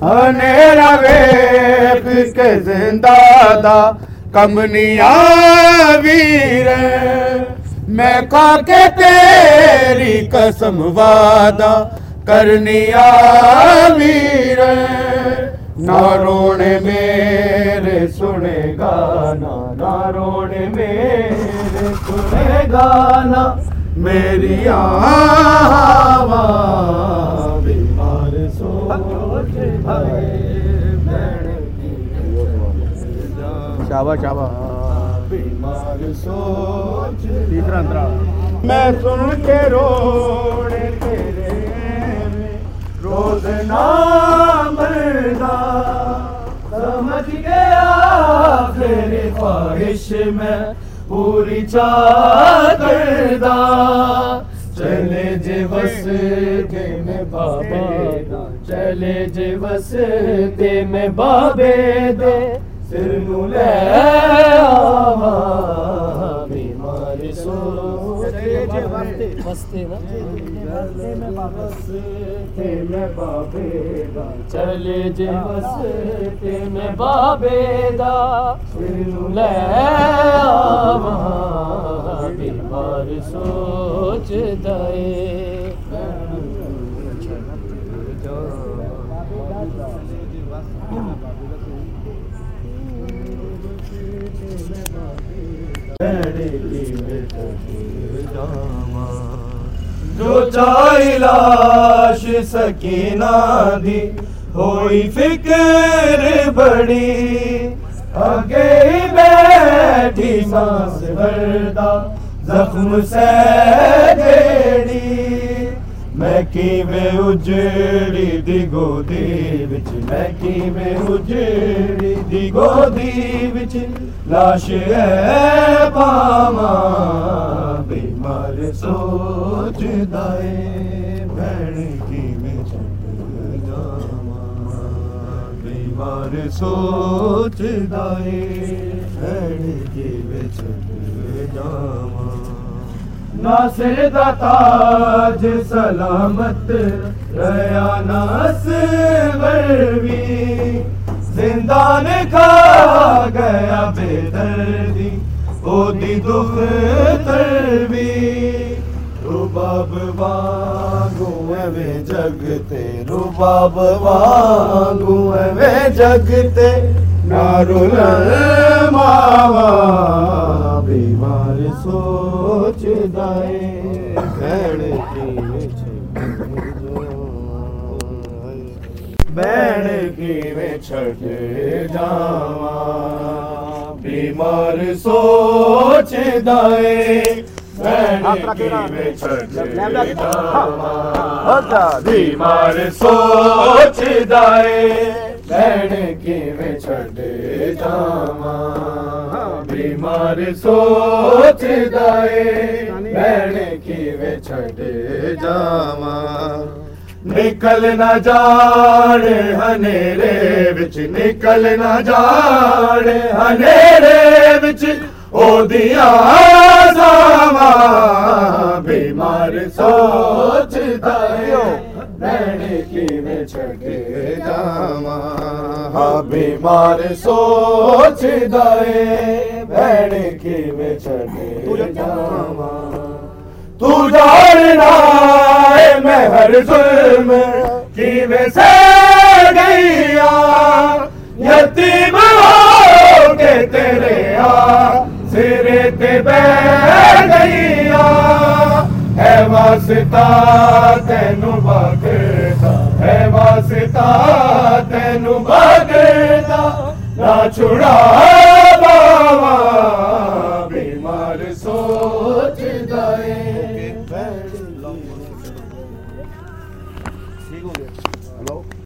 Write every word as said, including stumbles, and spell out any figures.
हनेरा वेख के जिंदा दा कमनिया वीर मैं खा के तेरी कसम वादा करनिया वीर ना रोने मेरे सुनेगा ना ना रोने मेरे सुनेगा ना मेरी आवा बीमार सोच शाबा शाबा बीमार सोच तीसरा अंतरा मैं सुन के रोने तेरे रोज ना मरदा समझ गया तेरी ख्वाहिश में पूरी चाहता चले जे वसते में बाबे चले जे वसते में बाबे दे सिर नू ले आवा बीमार सोचे जे वसते वसते ना वसते में बाबे दा चले जे वसते में बाबे दा सिर नू ले आवा बीमार सोच दाए जो चाहे लाश सकीना दी होई फिक्र बड़ी आगे ही बैठी सांस भरदा जख्म से जेड़ी मैं किवे उजड़ी दी गोदी विच मैं किवे उजड़ी दी गोदी विच लाश है पावा बीमार सोचदा ए भैण किवे छड़ जावा बीमार सोचदा ए भैण किवे छड़ जावा नासिर दा ताज सलामत रया नासवर भी जिंदान खा गया बेदर्दी ओदी दुख तरवी रुबाब वांगू वे जगते रुबाब वांगू वे जगते ना रुलन मावा बीमार सोच दाए भैण की भैण की में छड़ जावा बीमार सोच दाए भैण की में छड़ जावा बीमार सोच दाए भैण की में छड़ जावा बीमार सोच दाए भैण की में छड़ जावा निकल न जाने हनेरे विच निकल न जाने हनेरे विच ओदिया जावा बीमार सोच दाए भैण की में छड़ जावा हाँ बीमार सोच दाए भैण की में छड़ जावा तू जानना है मैं हर जुल्म की में से गईया यतीम हो के तेरे आ सिरे ते बैठ गईया है वास्ता तेनू बागदा है वास्ता तेनू बागदा ना छुड़ा बावा बीमार सोच दाए ठीक हो गया हेलो